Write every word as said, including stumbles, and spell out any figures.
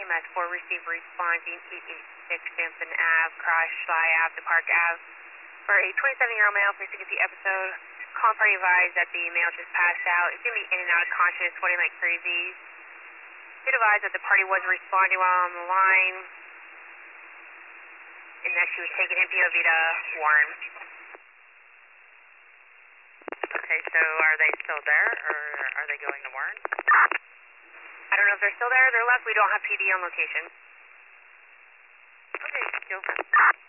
M S four receive responding eight eight six Sampson Ave, Crash, Sly Ave to Park Ave. For a twenty-seven-year-old male facing the episode, call party advised that the male just passed out. It's going to be in and out of conscious, sweating like crazy. Did advise that the party was responding while on the line, and that she was taking him P O V to Warren. Okay, so are they still there, or are they going to Warren? I don't know if they're still there. They're left. We don't have P D on location. Okay, thank you.